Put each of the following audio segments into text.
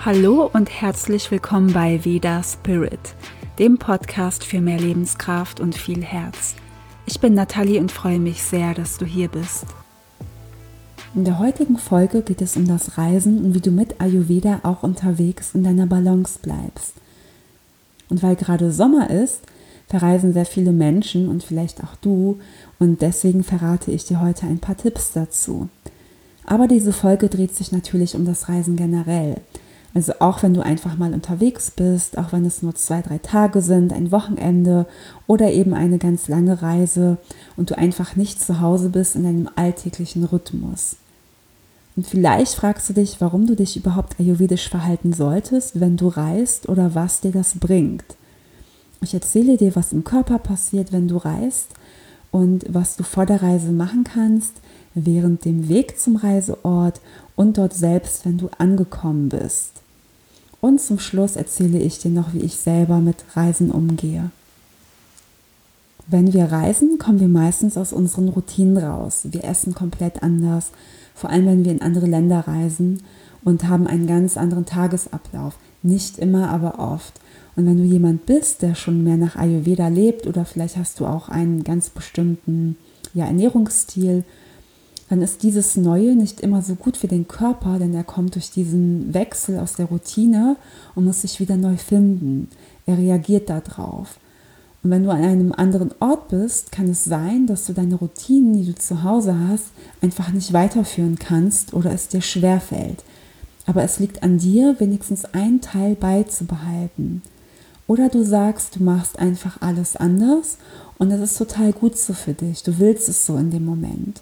Hallo und herzlich willkommen bei Veda Spirit, dem Podcast für mehr Lebenskraft und viel Herz. Ich bin Nathalie und freue mich sehr, dass du hier bist. In der heutigen Folge geht es um das Reisen und wie du mit Ayurveda auch unterwegs in deiner Balance bleibst. Und weil gerade Sommer ist, verreisen sehr viele Menschen und vielleicht auch du, und deswegen verrate ich dir heute ein paar Tipps dazu. Aber diese Folge dreht sich natürlich um das Reisen generell. Also auch wenn du einfach mal unterwegs bist, auch wenn es nur 2-3 Tage sind, ein Wochenende oder eben eine ganz lange Reise und du einfach nicht zu Hause bist in deinem alltäglichen Rhythmus. Und vielleicht fragst du dich, warum du dich überhaupt ayurvedisch verhalten solltest, wenn du reist oder was dir das bringt. Ich erzähle dir, was im Körper passiert, wenn du reist und was du vor der Reise machen kannst, während dem Weg zum Reiseort und dort selbst, wenn du angekommen bist. Und zum Schluss erzähle ich dir noch, wie ich selber mit Reisen umgehe. Wenn wir reisen, kommen wir meistens aus unseren Routinen raus. Wir essen komplett anders, vor allem wenn wir in andere Länder reisen und haben einen ganz anderen Tagesablauf. Nicht immer, aber oft. Und wenn du jemand bist, der schon mehr nach Ayurveda lebt oder vielleicht hast du auch einen ganz bestimmten Ernährungsstil, dann ist dieses Neue nicht immer so gut für den Körper, denn er kommt durch diesen Wechsel aus der Routine und muss sich wieder neu finden. Er reagiert darauf. Und wenn du an einem anderen Ort bist, kann es sein, dass du deine Routinen, die du zu Hause hast, einfach nicht weiterführen kannst oder es dir schwerfällt. Aber es liegt an dir, wenigstens einen Teil beizubehalten. Oder du sagst, du machst einfach alles anders und das ist total gut so für dich. Du willst es so in dem Moment.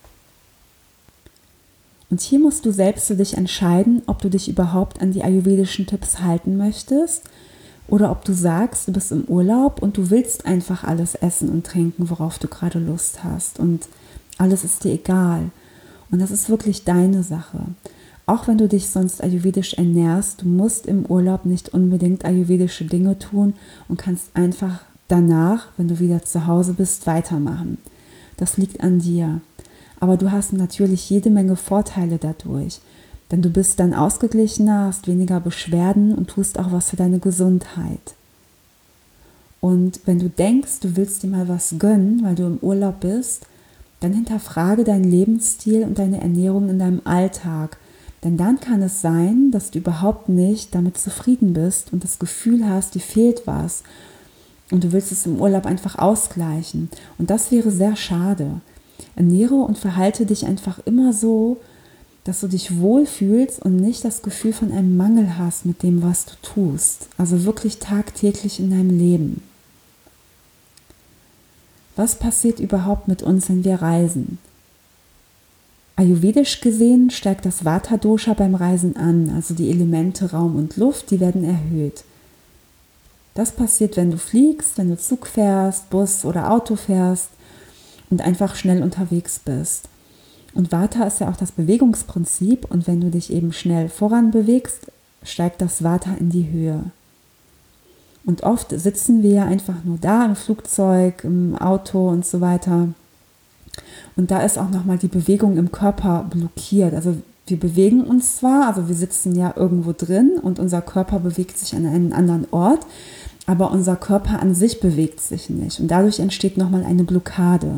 Und hier musst du selbst für dich entscheiden, ob du dich überhaupt an die ayurvedischen Tipps halten möchtest oder ob du sagst, du bist im Urlaub und du willst einfach alles essen und trinken, worauf du gerade Lust hast und alles ist dir egal. Und das ist wirklich deine Sache. Auch wenn du dich sonst ayurvedisch ernährst, du musst im Urlaub nicht unbedingt ayurvedische Dinge tun und kannst einfach danach, wenn du wieder zu Hause bist, weitermachen. Das liegt an dir. Aber du hast natürlich jede Menge Vorteile dadurch, denn du bist dann ausgeglichener, hast weniger Beschwerden und tust auch was für deine Gesundheit. Und wenn du denkst, du willst dir mal was gönnen, weil du im Urlaub bist, dann hinterfrage deinen Lebensstil und deine Ernährung in deinem Alltag. Denn dann kann es sein, dass du überhaupt nicht damit zufrieden bist und das Gefühl hast, dir fehlt was. Und du willst es im Urlaub einfach ausgleichen. Und das wäre sehr schade. Ernähre und verhalte dich einfach immer so, dass du dich wohlfühlst und nicht das Gefühl von einem Mangel hast mit dem, was du tust. Also wirklich tagtäglich in deinem Leben. Was passiert überhaupt mit uns, wenn wir reisen? Ayurvedisch gesehen steigt das Vata-Dosha beim Reisen an, also die Elemente Raum und Luft, die werden erhöht. Das passiert, wenn du fliegst, wenn du Zug fährst, Bus oder Auto fährst und einfach schnell unterwegs bist. Und Vata ist ja auch das Bewegungsprinzip und wenn du dich eben schnell voran bewegst, steigt das Vata in die Höhe. Und oft sitzen wir ja einfach nur da im Flugzeug, im Auto und so weiter. Und da ist auch nochmal die Bewegung im Körper blockiert. Also wir bewegen uns zwar, also wir sitzen ja irgendwo drin und unser Körper bewegt sich an einen anderen Ort, aber unser Körper an sich bewegt sich nicht. Und dadurch entsteht nochmal eine Blockade.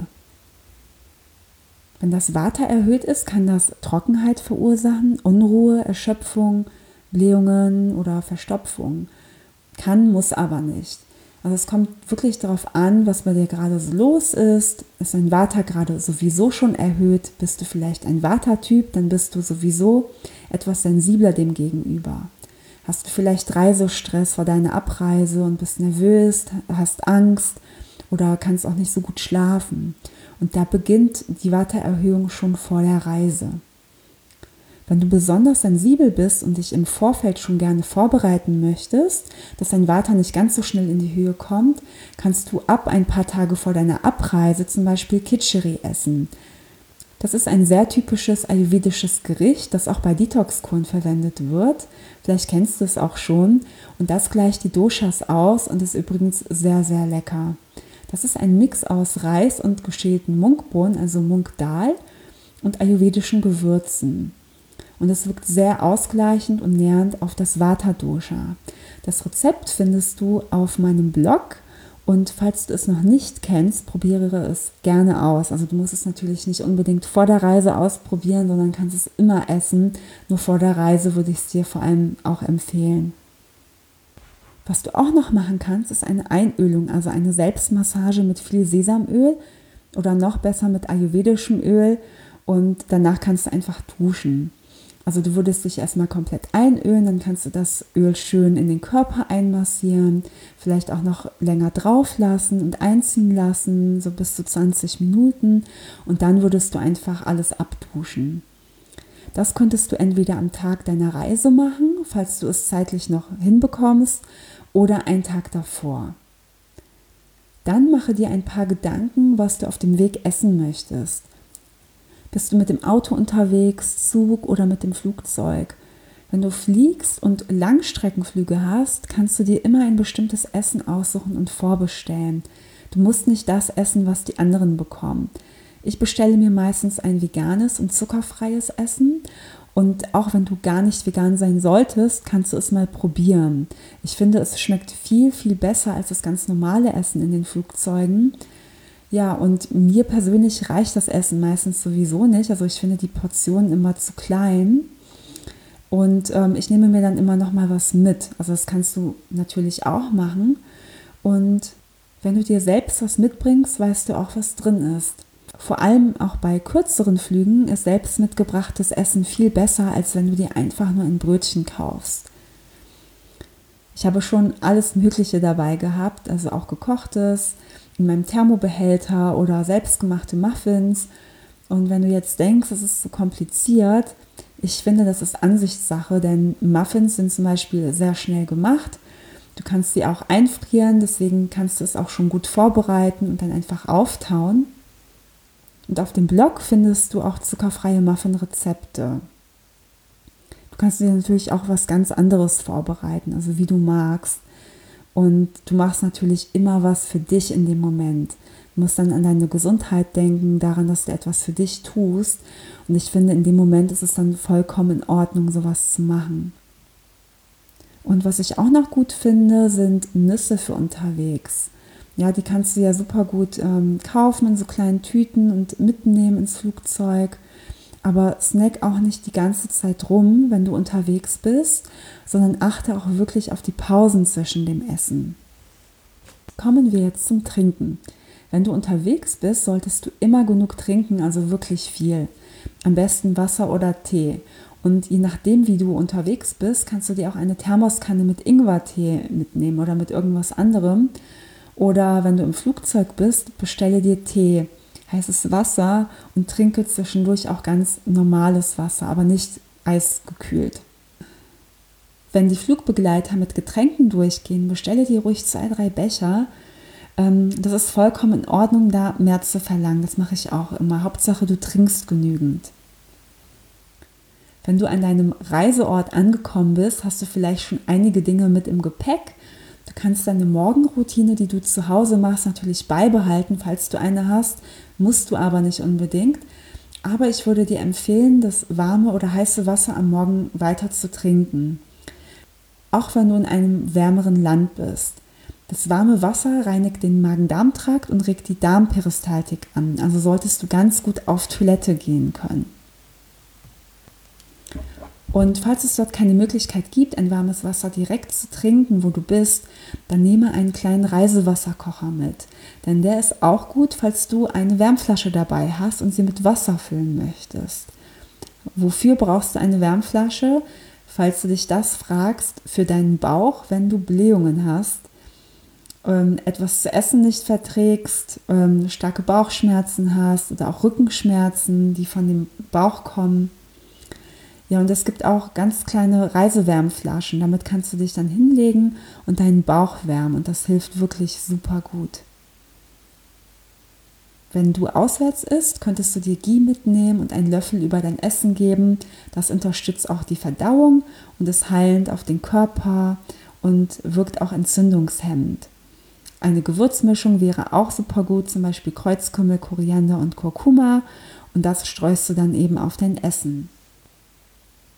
Wenn das Vata erhöht ist, kann das Trockenheit verursachen, Unruhe, Erschöpfung, Blähungen oder Verstopfung. Kann, muss aber nicht. Also es kommt wirklich darauf an, was bei dir gerade so los ist. Ist dein Vata gerade sowieso schon erhöht? Bist du vielleicht ein Vata-Typ? Dann bist du sowieso etwas sensibler dem gegenüber. Hast du vielleicht Reisestress vor deiner Abreise und bist nervös, hast Angst oder kannst auch nicht so gut schlafen? Und da beginnt die Vata-Erhöhung schon vor der Reise. Wenn du besonders sensibel bist und dich im Vorfeld schon gerne vorbereiten möchtest, dass dein Vata nicht ganz so schnell in die Höhe kommt, kannst du ab ein paar Tage vor deiner Abreise zum Beispiel Khichdi essen. Das ist ein sehr typisches ayurvedisches Gericht, das auch bei Detox-Kuren verwendet wird. Vielleicht kennst du es auch schon. Und das gleicht die Doshas aus und ist übrigens sehr, sehr lecker. Das ist ein Mix aus Reis und geschälten Mungbohnen, also Mungdal, und ayurvedischen Gewürzen. und es wirkt sehr ausgleichend und nährend auf das Vata-Dosha. Das Rezept findest du auf meinem Blog und falls du es noch nicht kennst, probiere es gerne aus. Also du musst es natürlich nicht unbedingt vor der Reise ausprobieren, sondern kannst es immer essen. Nur vor der Reise würde ich es dir vor allem auch empfehlen. Was du auch noch machen kannst, ist eine Einölung, also eine Selbstmassage mit viel Sesamöl oder noch besser mit ayurvedischem Öl und danach kannst du einfach duschen. Also du würdest dich erstmal komplett einölen, dann kannst du das Öl schön in den Körper einmassieren, vielleicht auch noch länger drauf lassen und einziehen lassen, so bis zu 20 Minuten und dann würdest du einfach alles abduschen. Das könntest du entweder am Tag deiner Reise machen, falls du es zeitlich noch hinbekommst, oder einen Tag davor. Dann mache dir ein paar Gedanken, was du auf dem Weg essen möchtest. Bist du mit dem Auto unterwegs, Zug oder mit dem Flugzeug? Wenn du fliegst und Langstreckenflüge hast, kannst du dir immer ein bestimmtes Essen aussuchen und vorbestellen. Du musst nicht das essen, was die anderen bekommen. Ich bestelle mir meistens ein veganes und zuckerfreies Essen. Und auch wenn du gar nicht vegan sein solltest, kannst du es mal probieren. Ich finde, es schmeckt viel, viel besser als das ganz normale Essen in den Flugzeugen. Ja, und mir persönlich reicht das Essen meistens sowieso nicht. Also ich finde die Portionen immer zu klein. Und ich nehme mir dann immer noch mal was mit. Also das kannst du natürlich auch machen. Und wenn du dir selbst was mitbringst, weißt du auch, was drin ist. Vor allem auch bei kürzeren Flügen ist selbst mitgebrachtes Essen viel besser, als wenn du dir einfach nur ein Brötchen kaufst. Ich habe schon alles Mögliche dabei gehabt, also auch gekochtes, in meinem Thermobehälter oder selbstgemachte Muffins. Und wenn du jetzt denkst, es ist so kompliziert, ich finde, das ist Ansichtssache, denn Muffins sind zum Beispiel sehr schnell gemacht. Du kannst sie auch einfrieren, deswegen kannst du es auch schon gut vorbereiten und dann einfach auftauen. Und auf dem Blog findest du auch zuckerfreie Muffin-Rezepte. Du kannst dir natürlich auch was ganz anderes vorbereiten, also wie du magst. Und du machst natürlich immer was für dich in dem Moment. Du musst dann an deine Gesundheit denken, daran, dass du etwas für dich tust. Und ich finde, in dem Moment ist es dann vollkommen in Ordnung, sowas zu machen. Und was ich auch noch gut finde, sind Nüsse für unterwegs. Ja, die kannst du ja super gut kaufen in so kleinen Tüten und mitnehmen ins Flugzeug. Aber snack auch nicht die ganze Zeit rum, wenn du unterwegs bist, sondern achte auch wirklich auf die Pausen zwischen dem Essen. Kommen wir jetzt zum Trinken. Wenn du unterwegs bist, solltest du immer genug trinken, also wirklich viel. Am besten Wasser oder Tee. Und je nachdem, wie du unterwegs bist, kannst du dir auch eine Thermoskanne mit Ingwertee mitnehmen oder mit irgendwas anderem. Oder wenn du im Flugzeug bist, bestelle dir Tee, heißes Wasser und trinke zwischendurch auch ganz normales Wasser, aber nicht eisgekühlt. Wenn die Flugbegleiter mit Getränken durchgehen, bestelle dir ruhig 2, 3 Becher. Das ist vollkommen in Ordnung, da mehr zu verlangen. Das mache ich auch immer. Hauptsache, du trinkst genügend. Wenn du an deinem Reiseort angekommen bist, hast du vielleicht schon einige Dinge mit im Gepäck. Du kannst deine Morgenroutine, die du zu Hause machst, natürlich beibehalten, falls du eine hast, musst du aber nicht unbedingt. Aber ich würde dir empfehlen, das warme oder heiße Wasser am Morgen weiter zu trinken. Auch wenn du in einem wärmeren Land bist. Das warme Wasser reinigt den Magen-Darm-Trakt und regt die Darmperistaltik an. Also solltest du ganz gut auf Toilette gehen können. Und falls es dort keine Möglichkeit gibt, ein warmes Wasser direkt zu trinken, wo du bist, dann nehme einen kleinen Reisewasserkocher mit. Denn der ist auch gut, falls du eine Wärmflasche dabei hast und sie mit Wasser füllen möchtest. Wofür brauchst du eine Wärmflasche? Falls du dich das fragst, für deinen Bauch, wenn du Blähungen hast, etwas zu essen nicht verträgst, starke Bauchschmerzen hast oder auch Rückenschmerzen, die von dem Bauch kommen. Ja, und es gibt auch ganz kleine Reisewärmflaschen. Damit kannst du dich dann hinlegen und deinen Bauch wärmen. Und das hilft wirklich super gut. Wenn du auswärts isst, könntest du dir Ghee mitnehmen und einen Löffel über dein Essen geben. Das unterstützt auch die Verdauung und ist heilend auf den Körper und wirkt auch entzündungshemmend. Eine Gewürzmischung wäre auch super gut, zum Beispiel Kreuzkümmel, Koriander und Kurkuma. Und das streust du dann eben auf dein Essen.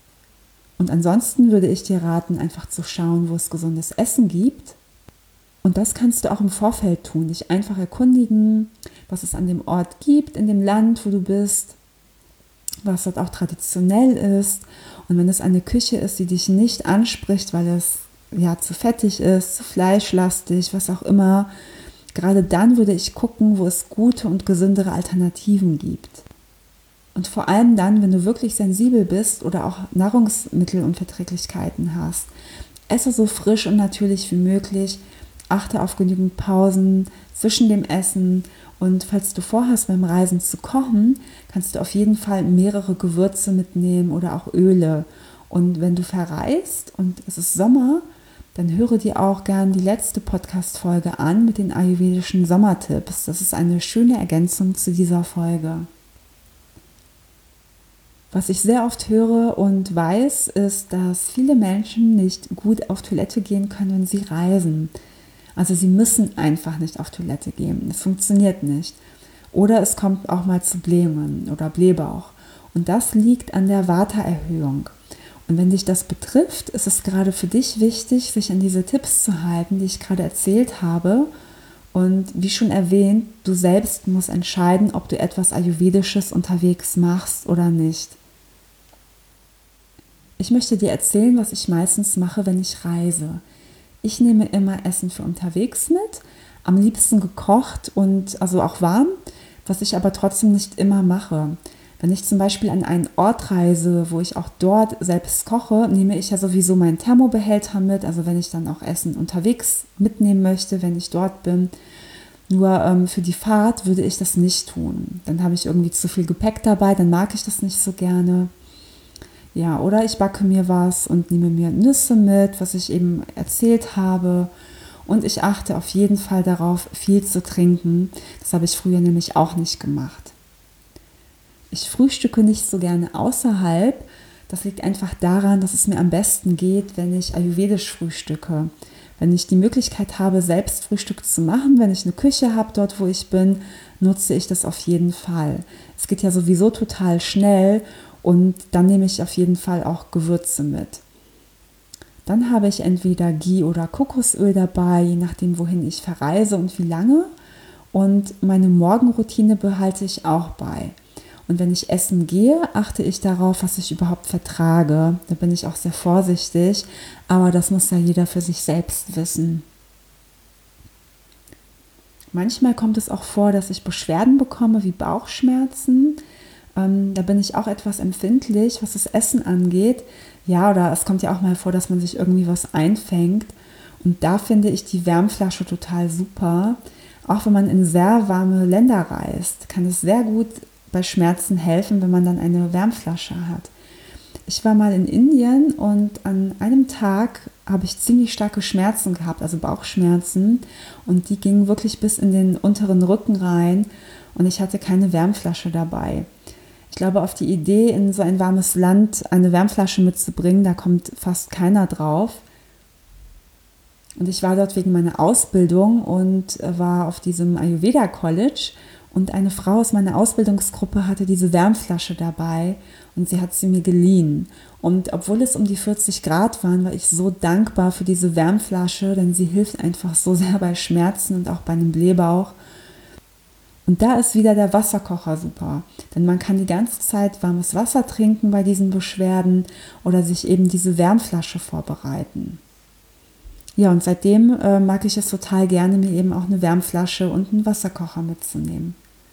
Und ansonsten würde ich dir raten, einfach zu schauen, wo es gesundes Essen gibt. Und das kannst du auch im Vorfeld tun, dich einfach erkundigen, was es an dem Ort gibt, in dem Land, wo du bist, was dort auch traditionell ist. Und wenn es eine Küche ist, die dich nicht anspricht, weil es zu fettig ist, zu fleischlastig, was auch immer, gerade dann würde ich gucken, wo es gute und gesündere Alternativen gibt. Und vor allem dann, wenn du wirklich sensibel bist oder auch Nahrungsmittelunverträglichkeiten hast, esse so frisch und natürlich wie möglich, achte auf genügend Pausen zwischen dem Essen und falls du vorhast, beim Reisen zu kochen, kannst du auf jeden Fall mehrere Gewürze mitnehmen oder auch Öle. Und wenn du verreist und es ist Sommer, dann höre dir auch gern die letzte Podcast-Folge an mit den ayurvedischen Sommertipps. Das ist eine schöne Ergänzung zu dieser Folge. Was ich sehr oft höre und weiß, ist, dass viele Menschen nicht gut auf Toilette gehen können, wenn sie reisen. Also sie müssen einfach nicht auf Toilette gehen. Es funktioniert nicht. Oder es kommt auch mal zu Blähungen oder Blähbauch. Und das liegt an der Vata-Erhöhung. Und wenn dich das betrifft, ist es gerade für dich wichtig, sich an diese Tipps zu halten, die ich gerade erzählt habe. Und wie schon erwähnt, du selbst musst entscheiden, ob du etwas Ayurvedisches unterwegs machst oder nicht. Ich möchte dir erzählen, was ich meistens mache, wenn ich reise. Ich nehme immer Essen für unterwegs mit, am liebsten gekocht und also auch warm, was ich aber trotzdem nicht immer mache. Wenn ich zum Beispiel an einen Ort reise, wo ich auch dort selbst koche, nehme ich ja sowieso meinen Thermobehälter mit, also wenn ich dann auch Essen unterwegs mitnehmen möchte, wenn ich dort bin. Nur für die Fahrt würde ich das nicht tun. Dann habe ich irgendwie zu viel Gepäck dabei, dann mag ich das nicht so gerne. Ja, oder ich backe mir was und nehme mir Nüsse mit, was ich eben erzählt habe. Und ich achte auf jeden Fall darauf, viel zu trinken. Das habe ich früher nämlich auch nicht gemacht. Ich frühstücke nicht so gerne außerhalb. Das liegt einfach daran, dass es mir am besten geht, wenn ich ayurvedisch frühstücke. Wenn ich die Möglichkeit habe, selbst Frühstück zu machen, wenn ich eine Küche habe dort, wo ich bin, nutze ich das auf jeden Fall. Es geht ja sowieso total schnell. Und dann nehme ich auf jeden Fall auch Gewürze mit. Dann habe ich entweder Ghee oder Kokosöl dabei, je nachdem, wohin ich verreise und wie lange. Und meine Morgenroutine behalte ich auch bei. Und wenn ich essen gehe, achte ich darauf, was ich überhaupt vertrage. Da bin ich auch sehr vorsichtig, aber das muss ja jeder für sich selbst wissen. Manchmal kommt es auch vor, dass ich Beschwerden bekomme, wie Bauchschmerzen. Da bin ich auch etwas empfindlich, was das Essen angeht. Ja, oder es kommt ja auch mal vor, dass man sich irgendwie was einfängt. Und da finde ich die Wärmflasche total super. Auch wenn man in sehr warme Länder reist, kann es sehr gut bei Schmerzen helfen, wenn man dann eine Wärmflasche hat. Ich war mal in Indien und an einem Tag habe ich ziemlich starke Schmerzen gehabt, also Bauchschmerzen. Und die gingen wirklich bis in den unteren Rücken rein und ich hatte keine Wärmflasche dabei. Ich glaube, auf die Idee, in so ein warmes Land eine Wärmflasche mitzubringen, da kommt fast keiner drauf. Und ich war dort wegen meiner Ausbildung und war auf diesem Ayurveda College und eine Frau aus meiner Ausbildungsgruppe hatte diese Wärmflasche dabei und sie hat sie mir geliehen. Und obwohl es um die 40 Grad waren, war ich so dankbar für diese Wärmflasche, denn sie hilft einfach so sehr bei Schmerzen und auch bei einem Blähbauch. Und da ist wieder der Wasserkocher super, denn man kann die ganze Zeit warmes Wasser trinken bei diesen Beschwerden oder sich eben diese Wärmflasche vorbereiten. Ja, und seitdem mag ich es total gerne, mir eben auch eine Wärmflasche und einen Wasserkocher mitzunehmen.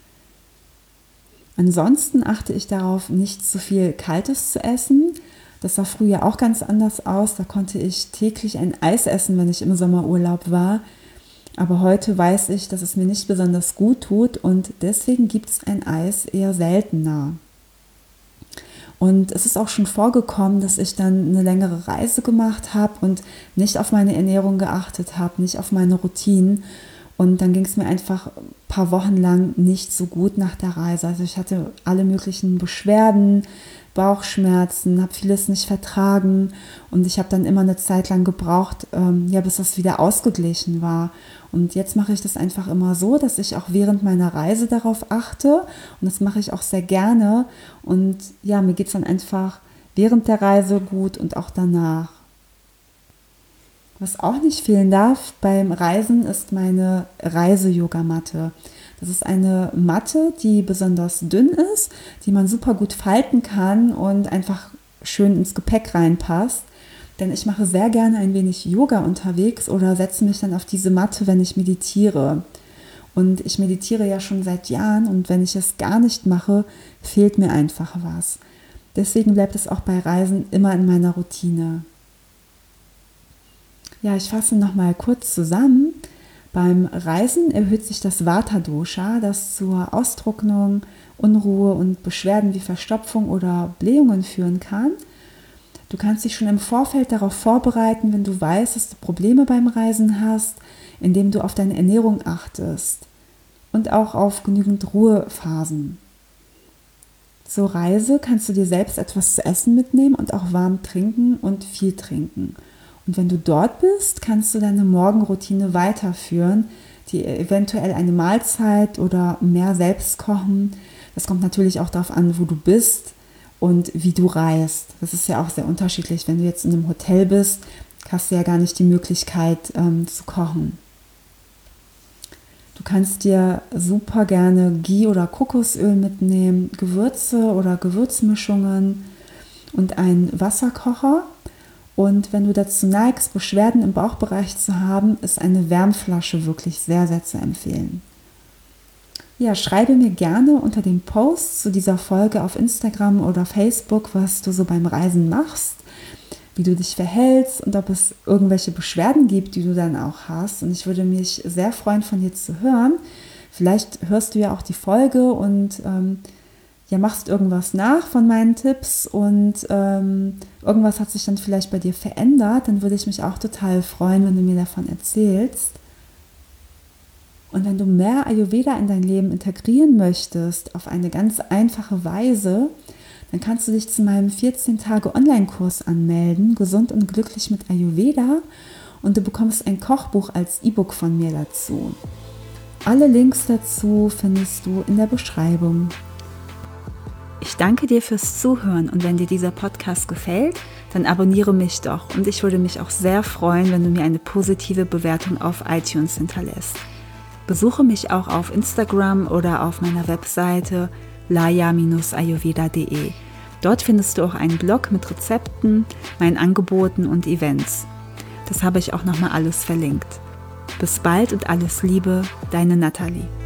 Ansonsten achte ich darauf, nicht zu viel Kaltes zu essen. Das sah früher auch ganz anders aus. Da konnte ich täglich ein Eis essen, wenn ich im Sommerurlaub war. Aber heute weiß ich, dass es mir nicht besonders gut tut und deswegen gibt es ein Eis eher seltener. Und es ist auch schon vorgekommen, dass ich dann eine längere Reise gemacht habe und nicht auf meine Ernährung geachtet habe, nicht auf meine Routinen. Und dann ging es mir einfach ein paar Wochen lang nicht so gut nach der Reise. Also ich hatte alle möglichen Beschwerden, Bauchschmerzen, habe vieles nicht vertragen und ich habe dann immer eine Zeit lang gebraucht, bis das wieder ausgeglichen war. Und jetzt mache ich das einfach immer so, dass ich auch während meiner Reise darauf achte und das mache ich auch sehr gerne. Und ja, mir geht es dann einfach während der Reise gut und auch danach. Was auch nicht fehlen darf beim Reisen ist meine Reise-Yogamatte. Das ist eine Matte, die besonders dünn ist, die man super gut falten kann und einfach schön ins Gepäck reinpasst. Denn ich mache sehr gerne ein wenig Yoga unterwegs oder setze mich dann auf diese Matte, wenn ich meditiere. Und ich meditiere ja schon seit Jahren und wenn ich es gar nicht mache, fehlt mir einfach was. Deswegen bleibt es auch bei Reisen immer in meiner Routine. Ja, ich fasse nochmal kurz zusammen. Beim Reisen erhöht sich das Vata-Dosha, das zur Austrocknung, Unruhe und Beschwerden wie Verstopfung oder Blähungen führen kann. Du kannst dich schon im Vorfeld darauf vorbereiten, wenn du weißt, dass du Probleme beim Reisen hast, indem du auf deine Ernährung achtest und auch auf genügend Ruhephasen. Zur Reise kannst du dir selbst etwas zu essen mitnehmen und auch warm trinken und viel trinken. Und wenn du dort bist, kannst du deine Morgenroutine weiterführen, die eventuell eine Mahlzeit oder mehr selbst kochen. Das kommt natürlich auch darauf an, wo du bist und wie du reist. Das ist ja auch sehr unterschiedlich. Wenn du jetzt in einem Hotel bist, hast du ja gar nicht die Möglichkeit zu kochen. Du kannst dir super gerne Ghee oder Kokosöl mitnehmen, Gewürze oder Gewürzmischungen und einen Wasserkocher. Und wenn du dazu neigst, Beschwerden im Bauchbereich zu haben, ist eine Wärmflasche wirklich sehr, sehr zu empfehlen. Ja, schreibe mir gerne unter dem Post zu dieser Folge auf Instagram oder Facebook, was du so beim Reisen machst, wie du dich verhältst und ob es irgendwelche Beschwerden gibt, die du dann auch hast. Und ich würde mich sehr freuen, von dir zu hören. Vielleicht hörst du ja auch die Folge und machst irgendwas nach von meinen Tipps und irgendwas hat sich dann vielleicht bei dir verändert, dann würde ich mich auch total freuen, wenn du mir davon erzählst. Und wenn du mehr Ayurveda in dein Leben integrieren möchtest, auf eine ganz einfache Weise, dann kannst du dich zu meinem 14-Tage-Online-Kurs anmelden, Gesund und glücklich mit Ayurveda, und du bekommst ein Kochbuch als E-Book von mir dazu. Alle Links dazu findest du in der Beschreibung. Ich danke dir fürs Zuhören und wenn dir dieser Podcast gefällt, dann abonniere mich doch und ich würde mich auch sehr freuen, wenn du mir eine positive Bewertung auf iTunes hinterlässt. Besuche mich auch auf Instagram oder auf meiner Webseite laya-ayurveda.de. Dort findest du auch einen Blog mit Rezepten, meinen Angeboten und Events. Das habe ich auch nochmal alles verlinkt. Bis bald und alles Liebe, deine Nathalie.